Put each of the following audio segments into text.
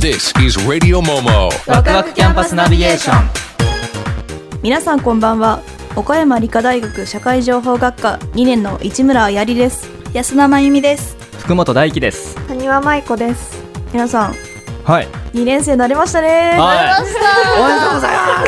This is Radio Momo ワクワクキャンパスナビゲーション。 皆さんこんばんは。岡山理科大学社会情報学科2年の市村あやりです。 安田真由美です。 福本大輝です。 谷川舞子です。 皆さん、 はい、 2年生になりましたね。 はい、 なりました。 おめでとうございます。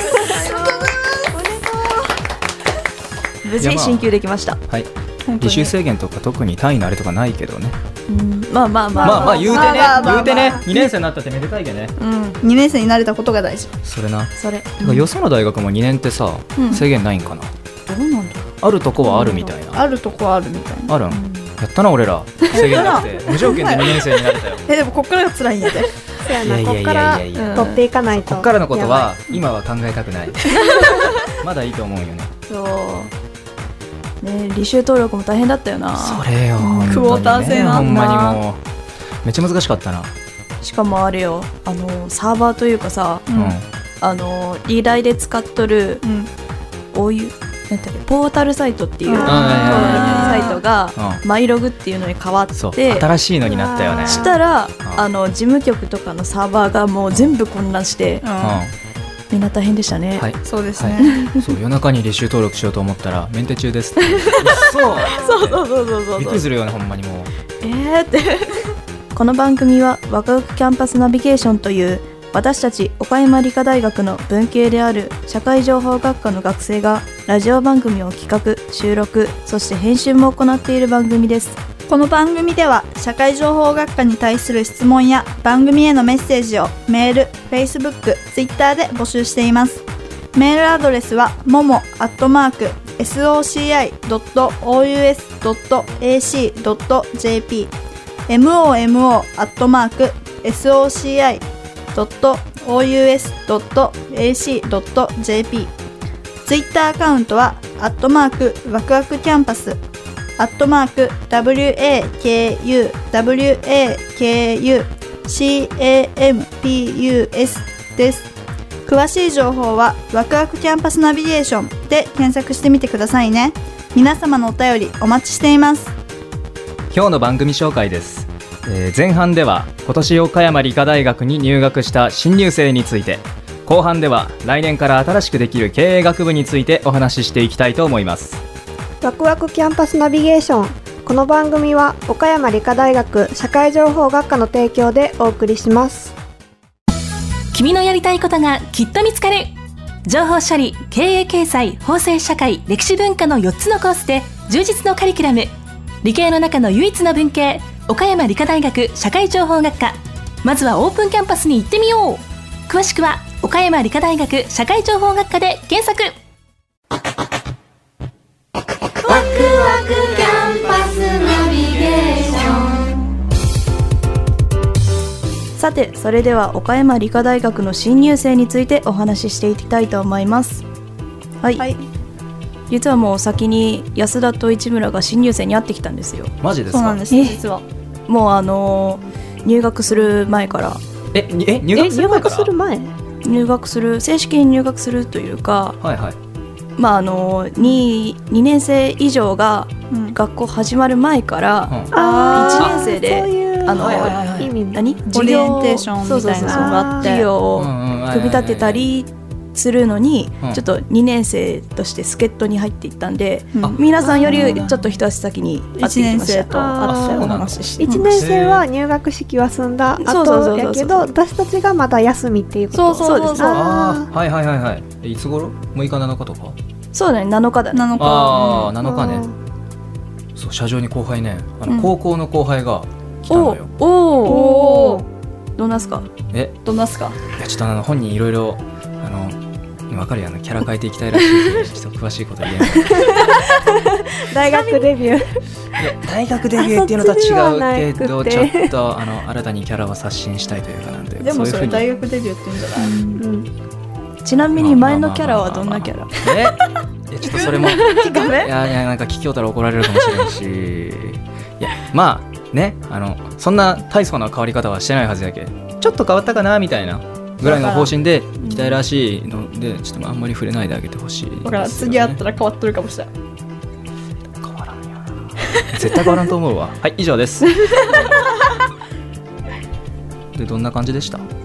無事進級できました。 はい、履修制限とか特に単位のあれとかないけどね。 まあ言うてね、2年生になったってめでたいけどね。 2年生になれたことが大事。 それな。よその大学も2年ってさ、制限ないんかな。 どうなんだろう。 あるとこはあるみたいな。 あるとこはあるみたいな。 あるん。やったな俺ら。制限なくて無条件で2年生になれたよ。 でもこっからが辛いんやで。 そうやな、こっから取っていかないと。 こっからのことは今は考えたくない。まだいいと思うよね。 そうね、履修登録も大変だったよな。 それよ、 クォーター制なんだ。 ほんまにもうめっちゃ難しかったな。 しかもあれよ、サーバーというかさ、リダイで使っとる、こういうなんだっけ、ポータルサイトっていうサイトがマイログっていうのに変わって、 新しいのになったよね。 したら事務局とかのサーバーがもう全部混乱して、みんな大変でしたね。 はい、そうですね。 そう、夜中に履修登録しようと思ったらメンテ中ですって。 そうびっくりするよね、ほんまにもう。 ってこの番組はワクワクキャンパスナビゲーションという私たち岡山理科大学の文系である社会情報学科の学生がラジオ番組を企画、収録、そして編集も行っている番組です。 この番組では社会情報学科に対する質問や番組へのメッセージをメール、Facebook、Twitter で募集しています。メールアドレスはmomo@soci.ou.ac.jp momo@soci.ou.ac.jp。 Twitter アカウントはワクワクキャンパスWAKUWAKUCAMPUS です。詳しい情報はワクワクキャンパスナビゲーションで検索してみてくださいね。皆様のお便りお待ちしています。 今日の番組紹介です。前半では今年岡山理科大学に入学した新入生について、後半では来年から新しくできる経営学部についてお話ししていきたいと思います。 ワクワクキャンパスナビゲーション。この番組は岡山理科大学社会情報学科の提供でお送りします。 君のやりたいことがきっと見つかる。情報処理、経営経済、法制社会、歴史文化の4つのコースで充実のカリキュラム。理系の中の唯一の文系、岡山理科大学社会情報学科。まずはオープンキャンパスに行ってみよう。詳しくは岡山理科大学社会情報学科で検索。 ワクワクキャンパスナビゲーション。 さて、それでは岡山理科大学の新入生についてお話ししていきたいと思います。はい、実はもう先に安田と市村が新入生に会ってきたんですよ。 マジですか？ そうなんです、実はもう入学する前から。 入学する前？ 正式に入学するというか、2年生以上が学校始まる前から1年生でオリエンテーションみたいなのがあって、 授業を組み立てたりするのに、ちょっと2年生として助っ人に入っていったんで、皆さんよりちょっと一足先に会ってきました。 1年生と会ってお話しして、 1年生は入学式は済んだ後やけど、私たちがまだ休みっていうこと。 そうです。 いつ頃？6日7日とか？ そうだね、7日だね。 7日ね。そう、社上に後輩ね、高校の後輩が来たのよ。 どんなすか？どんなすか？ いや、ちょっと本人いろいろ分かるやん、キャラ変えていきたいらしいのでちょっと詳しいこと言えない。 大学デビュー。 大学デビューっていうのとは違うけど、ちょっと新たにキャラを刷新したいというかなんて。 でもそれ大学デビューって言うんじゃない？ ちなみに前のキャラはどんなキャラ？ いや、ちょっとそれもいやなんか聞きよったら怒られるかもしれないし、いやまあね、そんな大層な変わり方はしてないはずやけ、ちょっと変わったかなみたいなぐらいの方針で行きたいらしいので、ちょっとあんまり触れないであげてほしい、 だから次会ったら変わっとるかもしれない。 変わらんよな、絶対変わらんと思うわ。はい、以上です。で、どんな感じでした？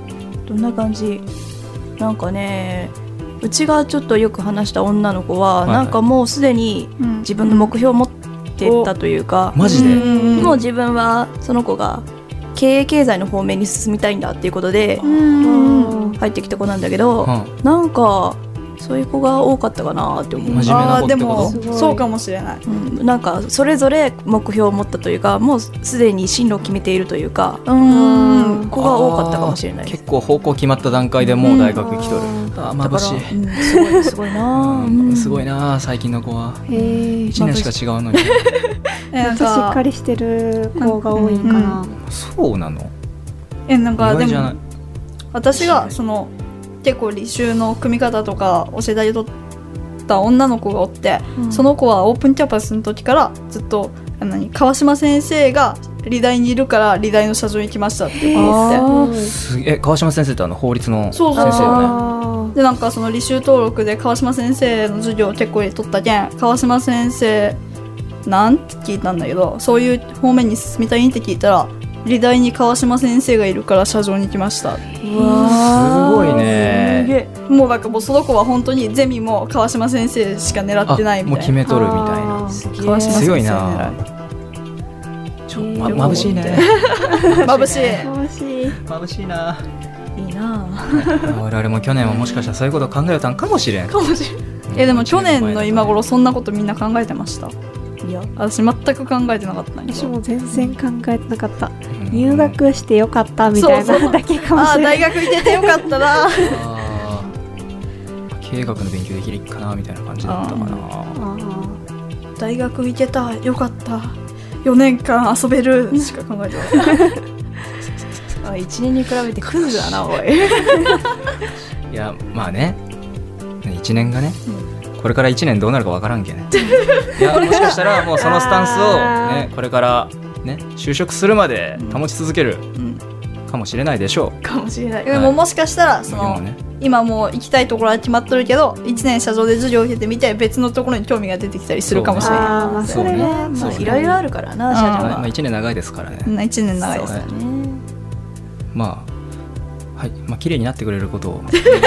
どんな感じなんかね、うちがちょっとよく話した女の子は、 はいなんかもうすでに自分の目標を持ってたというか、 マジで、 もう自分はその子が経営経済の方面に進みたいんだっていうことで入ってきた子なんだけど、なんかそういう子が多かったかなって思う。 真面目な子ってこと？ でもそうかもしれない。 なんかそれぞれ目標を持ったというか、もうすでに進路を決めているというか、子が多かったかもしれないです。 結構方向決まった段階でもう大学来とる。眩しい。 すごいな。 すごいな、最近の子は。1年しか違うのに。 なんかしっかりしてる子が多いかな。 そうなの？ なんかで意外じゃないも私がその結構履修の組み方とか教えてあげとった女の子がおって、その子はオープンキャンパスの時からずっと川島先生が理大にいるから理大の社長に来ましたって言ってすげえ。川島先生って法律の先そうそう生よね。 でなんかその履修登録で川島先生の授業を結構取ったけん、川島先生なんて聞いたんだけど、そういう方面に進みたいんって聞いたら、理大に川島先生がいるから社長に来ました。 すごいね。 もうなんかもうその子は本当にゼミも川島先生しか狙ってないみたいな。 もう決めとるみたいな。 川島先生強いな。眩しいね。 眩しい。 眩しいな。 いいな。 我々も去年はもしかしたらそういうことを考えたんかもしれん。 でも去年の今頃そんなことみんな考えてました？いや、私全く考えてなかったん私も全然考えてなかった。入学してよかったみたいなだけかもしれない。 大学行けてよかったな。 経営学の勉強できるかなみたいな感じだったかな。 大学行けたよかった。4年間遊べるしか考えてなかった。 1年に比べてクズだなおい。 いやまあね、1年がね、これから1年どうなるかわからんけね。いやもしかしたらもうそのスタンスをね、これからね就職するまで保ち続けるかもしれないでしょう。 かもしれない。 でももしかしたらその今もう行きたいところは決まっとるけど、1年社長で授業を受けてみて別のところに興味が出てきたりするかもしれない。 それね、 いろいろあるからな、社長は。 1年長いですからね。 1年長いですよね。 まあはい、まあ綺麗になってくれることを。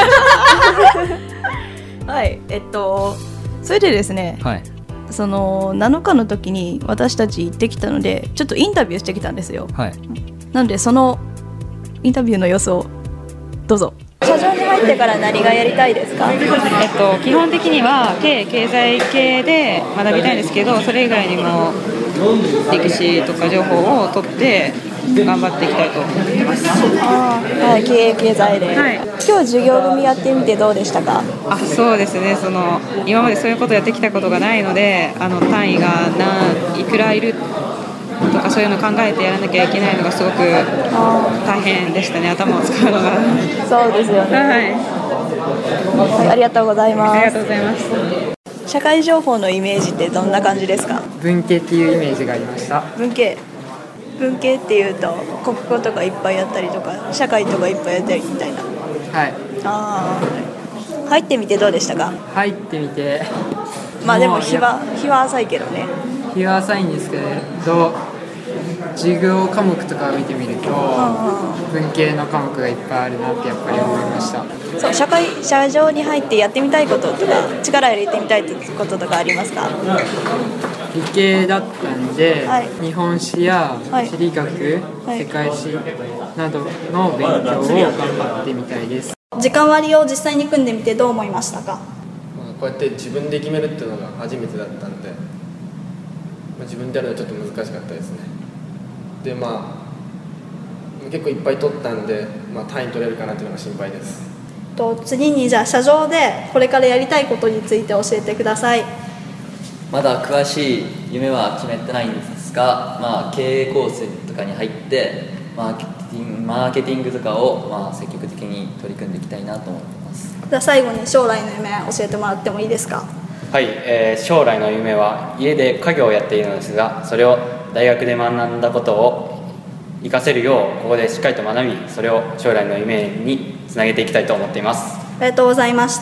はい、それでですね、 はい、 その7日の時に私たち行ってきたので、ちょっとインタビューしてきたんですよ。 はい、 なのでそのインタビューの様子をどうぞ。社長に入ってから何がやりたいですか？ 基本的には経営経済系で学びたいんですけど、それ以外にも歴史とか情報を取って頑張っていきたいと思ってます。 はい、経営経済で、はい、今日授業組やってみてどうでしたか？ そうですね、今までそういうことやってきたことがないので、単位がいくらいるとかそういうのを考えてやらなきゃいけないのがすごく大変でしたね、頭を使うのが。 そうですよね、はい、ありがとうございます。 ありがとうございます。 社会情報のイメージってどんな感じですか？ 文系っていうイメージがありました。 文系っていうと国語とかいっぱいやったりとか社会とかいっぱいやったりみたいな。 はい。 入ってみてどうでしたか？ 入ってみて、 まあでも日は浅いけどね。 日は浅いんですけど、授業科目とかを見てみると、文系の科目がいっぱいあるなってやっぱり思いました。 そう、社長に入ってやってみたいこととか力入れてみたいこととかありますか？ 理系だったんで、 はい、 日本史や地理学、世界史などの勉強を頑張ってみたいです。 時間割を実際に組んでみてどう思いましたか？ こうやって自分で決めるっていうのが初めてだったんで、自分でやるのはちょっと難しかったですね。で結構いっぱい取ったんで、単位取れるかなっていうのが心配です。 次にじゃあ社長でこれからやりたいことについて教えてください。 まだ詳しい夢は決めてないんですが、経営コースとかに入ってマーケティングとかを積極的に取り組んでいきたいなと思ってます。 じゃあ最後に将来の夢教えてもらってもいいですか？ はい、将来の夢は家で家業をやっているのですが、それを大学で学んだことを活かせるようここでしっかりと学び、それを将来の夢につなげていきたいと思っています。 ありがとうございました。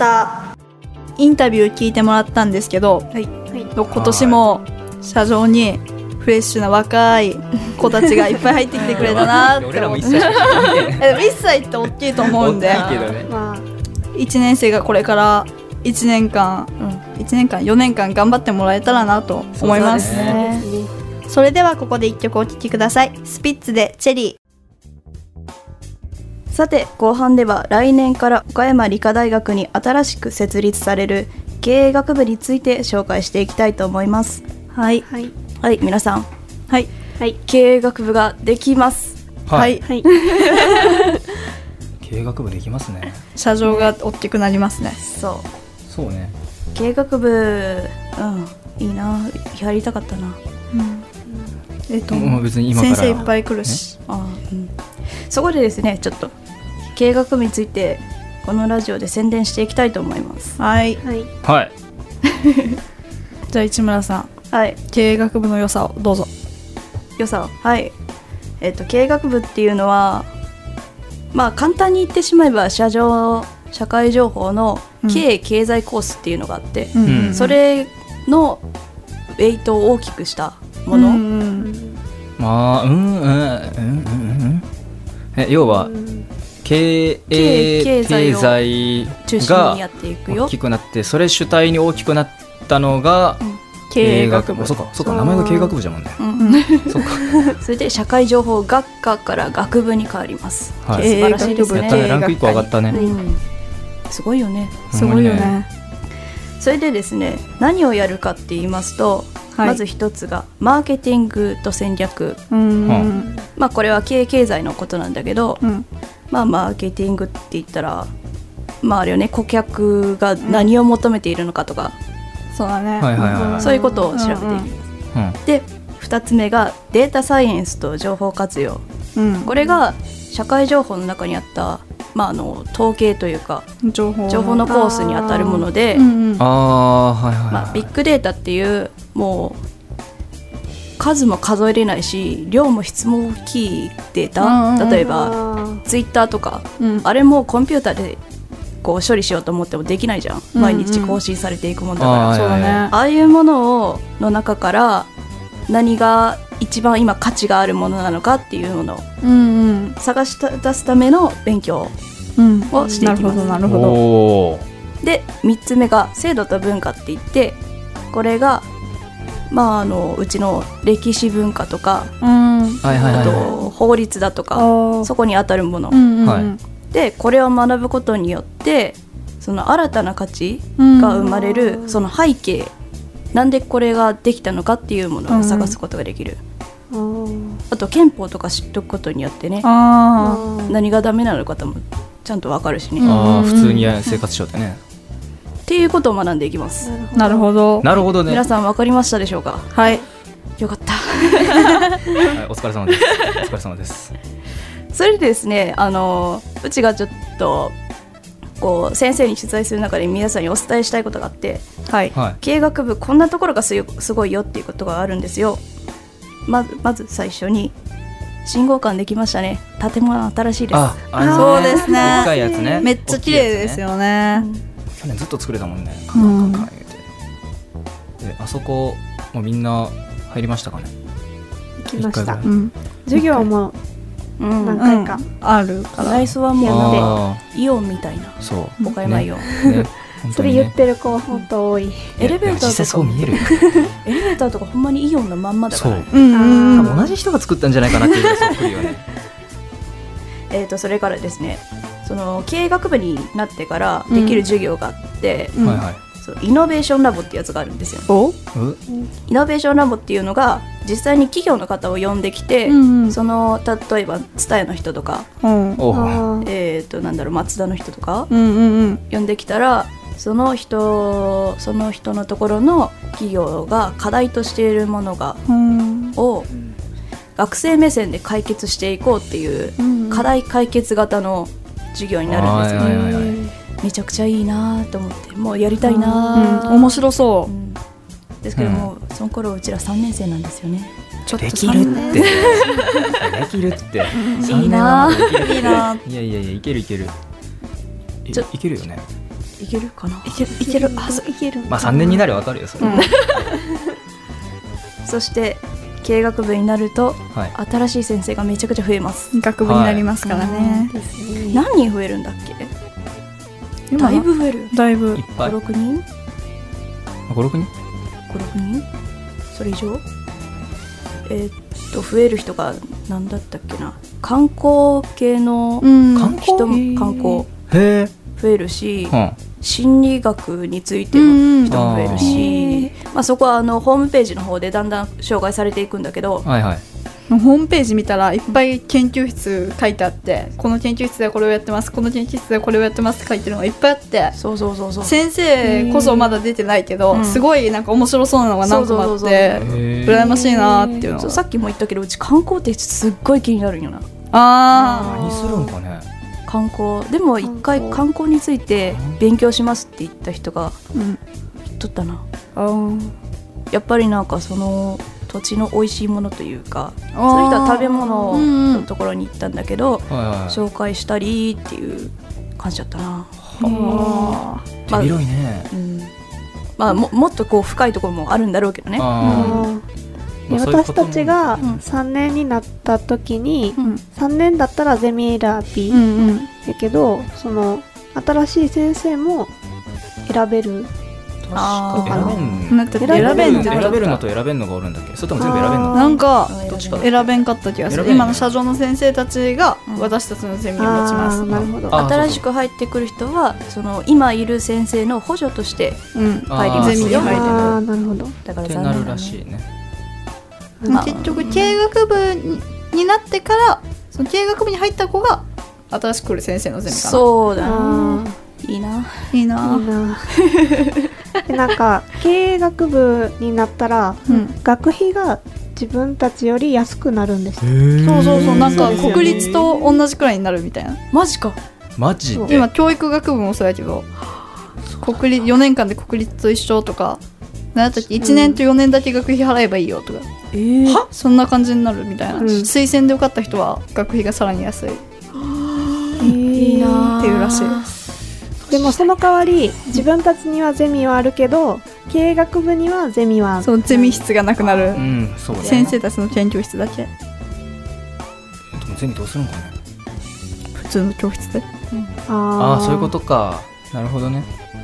インタビュー聞いてもらったんですけど、今年も社長にフレッシュな若い子たちがいっぱい入ってきてくれたなって俺らも思って 1歳しか見てない 1歳って大きいと思うんで大きいけどねまあ 1年生がこれから1年間4年間頑張ってもらえたらなと思います。 そうですね。 それではここで1曲お聴きください。スピッツでチェリー。 さて後半では来年から岡山理科大学に新しく設立される経営学部について紹介していきたいと思います。 はいはいはい皆さん、 はいはい経営学部ができます。 はいはい経営学部できますね。 車上が大きくなりますね。 そうね。 経営学部いいな、やりたかったな。 もう別に今から先生いっぱい来るし、 そこでですねちょっと経営学部についてこのラジオで宣伝していきたいと思います。 はいはいじゃあ市村さん、 はい、 経営学部の良さをどうぞ。 良さはい、経営学部っていうのはまあ簡単に言ってしまえば社会情報の経営経済コースっていうのがあって、それのウェイトを大きくしたもの、 まあ要は経営経済が大きくなってそれ主体に大きくなったのが経営学部。そうか名前が経営学部じゃもんね。そうかそれで社会情報学科から学部に変わります。 はい、 素晴らしいですね。 やったね、ランク1個上がったね。 すごいよね。 すごいよね。 それでですね何をやるかって言いますと、まず一つがマーケティングと戦略。まあこれは経営経済のことなんだけど、まあマーケティングって言ったらまああれよね、顧客が何を求めているのかとか、 そうだね、 そういうことを調べていきます。で2つ目がデータサイエンスと情報活用。これが社会情報の中にあったまあ、統計というか情報のコースに当たるもので、ビッグデータっていうもう数も数えれないし量も質も大きいデータ、例えばツイッターとか、あれもコンピューターでこう処理しようと思ってもできないじゃん、毎日更新されていくもんだから、ああいうものの中から何が一番今価値があるものなのかっていうものを探し出すための勉強をしていきます。 なるほど。 で3つ目が制度と文化って言って、これが、まあ、うちの歴史文化とか、あと法律だとかそこに当たるもの、でこれを学ぶことによってその新たな価値が生まれる、その背景、なんでこれができたのかっていうものを探すことができる。あと憲法とか知っとくことによってね、何がダメなのかともちゃんと分かるしね。 普通に生活しようってね。 っていうことを学んでいきます。 なるほど。 なるほどね。 皆さん分かりましたでしょうか。 はい。 よかった。 はい、お疲れ様です。お疲れ様です。 それでですね、うちがちょっとこう先生に取材する中で皆さんにお伝えしたいことがあって、経営学部こんなところがすごいよっていうことがあるんですよ。まず最初に信号館できましたね。建物新しいです。 そうですね。 でっかいやつね。 めっちゃ綺麗ですよね。 去年ずっと作れたもんね。であそこもみんな入りましたかね。 行きました。授業も何回かあるから。 内装はもうイオンみたいな。岡山イオン。 それ言ってる子本当多い。 エレベーターとか実際そう見えるよ。 エレベーターとかほんまにイオンのまんまだから。 同じ人が作ったんじゃないかなっていうぐらいそっくりよね。 それからですね、その経営学部になってからできる授業があって、イノベーションラボってやつがあるんですよ。イノベーションラボっていうのが実際に企業の方を呼んできて、その例えばTSUTAYAの人とか、なんだろう、マツダの人とか、呼んできたらその人のところの企業が課題としているものを学生目線で解決していこうっていう課題解決型の授業になるんですよね。めちゃくちゃいいなと思って、もうやりたいな。 面白そう。 ですけども、その頃うちら3年生なんですよね。 ちょっとできるってできるっていいな。 いいな。 いやいけるいけるよね。 いけるかな。 いける。 まあ3年になればわかるよそれ。 そして経営学部になると、 はい新しい先生がめちゃくちゃ増えます。 学部になりますからね。 何人増えるんだっけ？だいぶ増える。 だいぶいっぱい 5、6人 5、6人 5、6人それ以上？増える人が何だったっけな、観光系の人も観光へ増えるし、 うん心理学についての人も増えるし、まあ、そこはホームページの方でだんだん紹介されていくんだけど、 はいはい、 ホームページ見たらいっぱい研究室書いてあって、この研究室でこれをやってます、この研究室でこれをやってますって書いてるのがいっぱいあって、 そう先生こそまだ出てないけど、すごいなんか面白そうなのが何個もあって羨ましいなっていうのそうさっきも言ったけど、うち観光ってすっごい気になるんよな。 何するんかね。 観光でも一回観光について勉強しますって言った人が言っとったな。やっぱりなんかその土地の美味しいものというか、そういう人は食べ物のところに行ったんだけど、紹介したりっていう感じだったな。 手広いね。 まあもっとこう深いところもあるんだろうけどね。 私たちが3年になった時に、3年だったらゼミ選びだけど、その新しい先生も選べるのかな。 選べるのと選べるのがおるんだっけ。それとも全部選べるの？ なんか選べんかった気がする。今の社長の先生たちが私たちのゼミを持ちます。 なるほど。 新しく入ってくる人はその今いる先生の補助として入りますよ。 なるほど。 だから残念なるらしいね。 結局経営学部になってから、その経営学部に入った子が新しく来る先生のゼミかな。 そうだな。いいな。 なんか経営学部になったら、学費が自分たちより安くなるんです。 そうなんか国立と同じくらいになるみたいな。 マジか。 マジで。 今教育学部もそうやけど、4年間で国立と一緒とか、何だったっけ、1年と4年だけ学費払えばいいよとか、そんな感じになるみたいな。推薦で受かった人は学費がさらに安い。 いいなっていうらしい。 でもその代わり自分たちにはゼミはあるけど、経営学部にはゼミはそう、ゼミ室がなくなる。 そうね。 先生たちの研究室だけ。 でもゼミどうするのかね。 普通の教室で。 ああ、そういうことか。なるほどね。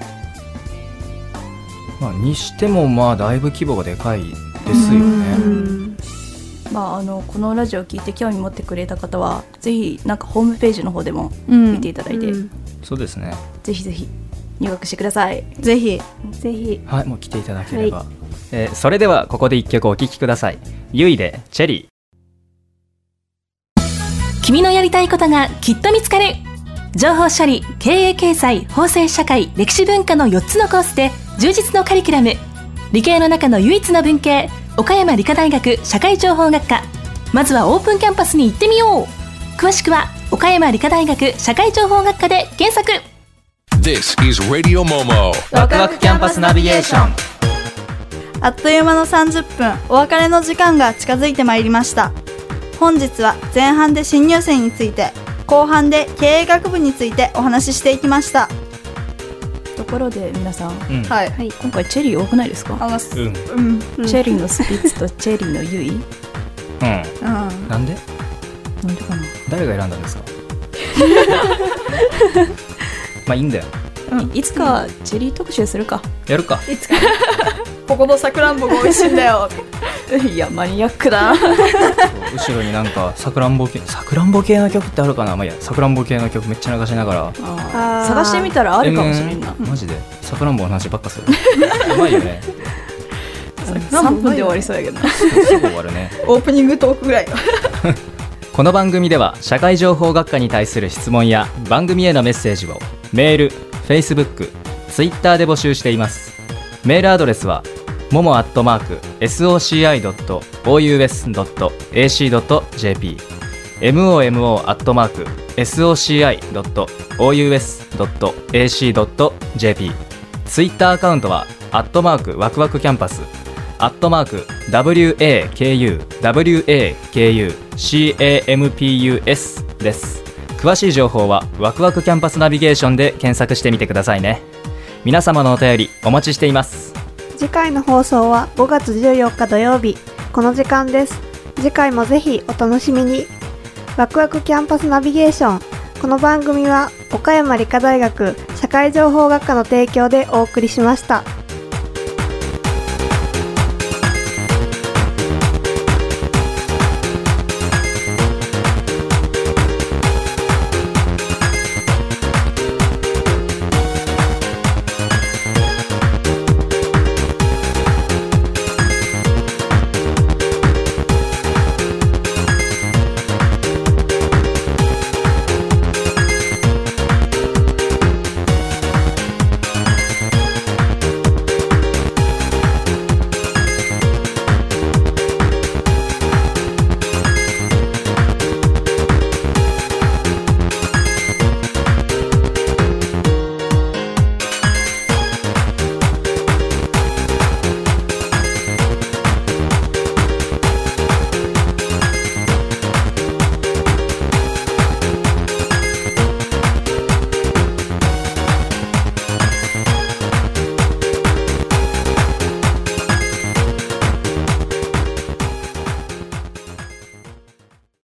まあにしてもまあだいぶ規模がでかいですよね。 まあこのラジオを聞いて興味持ってくれた方はぜひなんかホームページの方でも見ていただいて、 そうですね。 ぜひぜひ入学してください。 ぜひはい、もう来ていただければ。それではここで一曲お聴きください。ゆいでチェリー。君のやりたいことがきっと見つかる。情報処理、経営経済、法制社会、歴史文化の4つのコースで充実のカリキュラム。理系の中の唯一の文系、岡山理科大学社会情報学科。まずはオープンキャンパスに行ってみよう。詳しくは岡山理科大学社会情報学科で検索。 This is Radio Momo ワクワクキャンパスナビゲーション。 あっという間の30分、お別れの時間が近づいてまいりました。本日は前半で新入生について、後半で経営学部についてお話ししていきました。 ところで皆さん、 はい、 今回チェリー多くないですか？ チェリーのスピッツとチェリーのユイ。 なんでかな。 誰が選んだんですか？まあいいんだよ。 いつかチェリー特集するか。 やるか。 いつか。ここのさくらんぼが美味しいんだよ。 いやマニアックだ。 後ろになんかさくらんぼ系の曲ってあるかな。まあいや、さくらんぼ系の曲めっちゃ流しながら探してみたらあるかもしれんな。 マジでさくらんぼの話ばっかする。うまいよね。 3分で終わりそうやけどすぐ終わるね。 オープニングトークぐらい。 この番組では社会情報学科に対する質問や番組へのメッセージをメール、Facebook、Twitter で募集しています。メールアドレスはmomo@soci.ou.ac.jp momo@soci.ou.ac.jp。 ツイッターアカウントはワクワクキャンパスWAKUWAKUCAMPUS です。詳しい情報はワクワクキャンパスナビゲーションで検索してみてくださいね。皆様のお便りお待ちしています。 次回の放送は5月14日土曜日この時間です。次回もぜひお楽しみに。ワクワクキャンパスナビゲーション。この番組は岡山理科大学社会情報学科の提供でお送りしました。